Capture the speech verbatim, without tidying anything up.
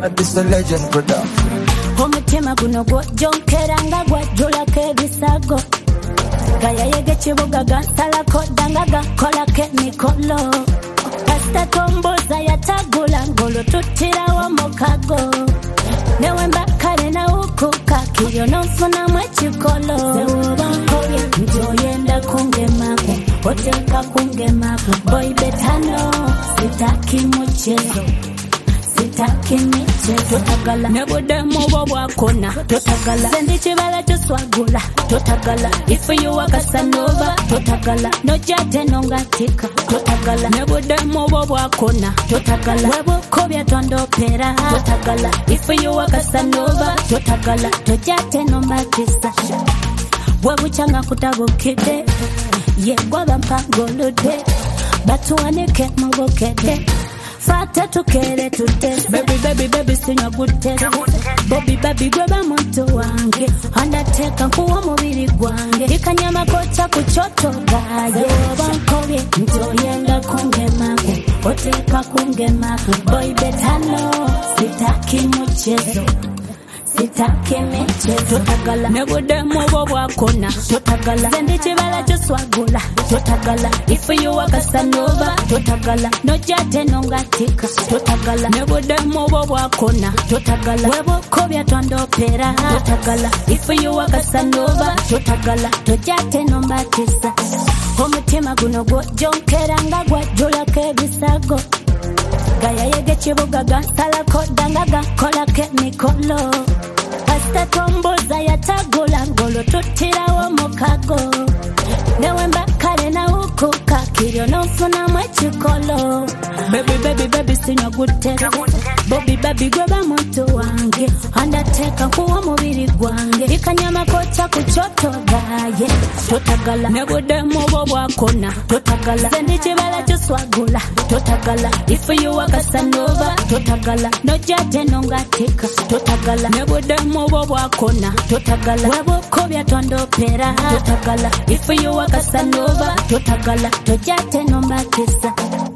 This the legend production. Omutima guno gwo jonkera nga gwajjulako ebisago gaya yege kibuga gansalako danga gakolako emikolo kasita tomboza yatagula ngolo tutirawo mukago newe mbakale nawukuka kiryo nonfunamu ekikolo sewoba nkobye nti oyenda kungemako oteeka kungemako boy betano sitaki muchezo sitaki michezo totagala nebudemu bwo bwakona totagala sendi kibala kyoswagula totagala if you are Casanova totagala nojate nongatika totagala nebudemu bwo bwakona totagala webukobya tondopera totagala if you are Casanova totagala nojate nombatisa webuchanga kutabukide yegwaba mpangolude batuwanike mubukede Fata tukere tute Baby baby baby sinya good test Bobby baby gweba muntu wange Undertaker kuwa mubiri gwange Ikanyama kocha kuchoto gaye Wankobye ntoyenga kungemako Oteka kungemako Boy betano sitaki muchezo sitaki michezo totagala nebudemu bwo bwakona totagala sendi kibala kyoswagula totagala if you are Casanova totagala nojate nongatika totagala nebudemu bwo bwakona totagala webukobya tondopera totagala if you are Casanova totagala tojate nombatisa omutima guno gwo jonkera nga gwajjulako ebisago gaya yege kibuga gansalako danga gakolako emikolo kasita tomboza yatagula ngolo tutirawo mukago newe mbakale nawukuka kiryo nonfunamu ekikolo baby baby baby sinya good test Bobby baby gweba muntu wange Undertaker kuwa mubiri gwange Ikanyama kocha kuchoto gaye totagala nebudemu bwo bwakona totagala sendi kibala kyoswagula totagala if you are Casanova totagala nojate nongatika totagala nebudemu bwo bwakona totagala webukobya tondopera totagala if you are Casanova totagala tojate nombatisa